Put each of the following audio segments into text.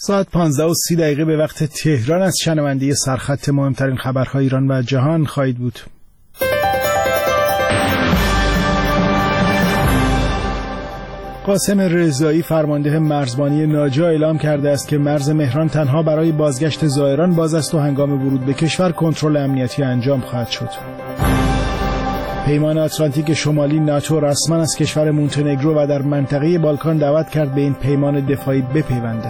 ساعت 15:30 به وقت تهران از شنونده سرخط مهمترین خبرهای ایران و جهان خواهید بود. قاسم رضایی فرمانده مرزبانی ناجا اعلام کرده است که مرز مهران تنها برای بازگشت زائران باز است و هنگام ورود به کشور کنترل امنیتی انجام خواهد شد. پیمان آتلانتیک شمالی ناتو رسما از کشور مونتنگرو و در منطقه بالکان دعوت کرد به این پیمان دفاعی بپیوندد.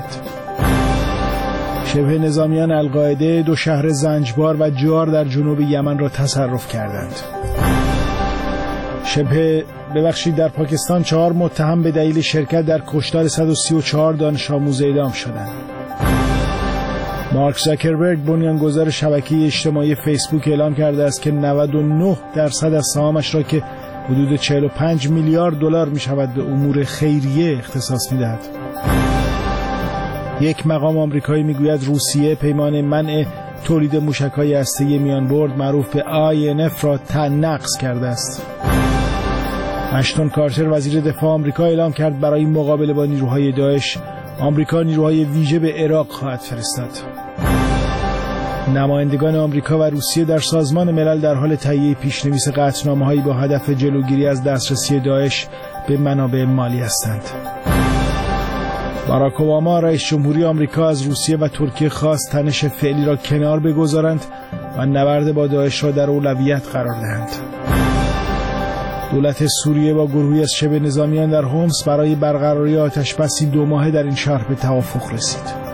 شبه نظامیان القاعده 2 شهر زنجبار و جار در جنوب یمن را تصرف کردند. در پاکستان 4 متهم به دلیل شرکت در کشتار 134 دانش آموز اعدام شدند. مارک زاکربرگ بنیانگذار شبکه اجتماعی فیسبوک اعلام کرده است که 99% از سهامش را که حدود 45 میلیارد دلار می شود به امور خیریه اختصاص می دهد. یک مقام آمریکایی می گوید روسیه پیمان منع تولید موشک‌های هسته‌ای میانبرد معروف به INF را نقض کرده است. اشتون کارتر وزیر دفاع آمریکا اعلام کرد برای مقابله با نیروهای داعش آمریکا نیروهای ویژه به عراق خواهد فرستاد. نمایندگان آمریکا و روسیه در سازمان ملل در حال تهیه پیشنویس قطعنامه‌هایی با هدف جلوگیری از دسترسی داعش به منابع مالی هستند. باراک اوباما رئیس جمهوری آمریکا از روسیه و ترکیه خواست تنش فعلی را کنار بگذارند و نبرد با داعش را در اولویت قرار دهند. دولت سوریه با گروهی از شبه نظامیان در حمص برای برقراری آتش‌بسی 2 ماهه در این شهر به توافق رسید.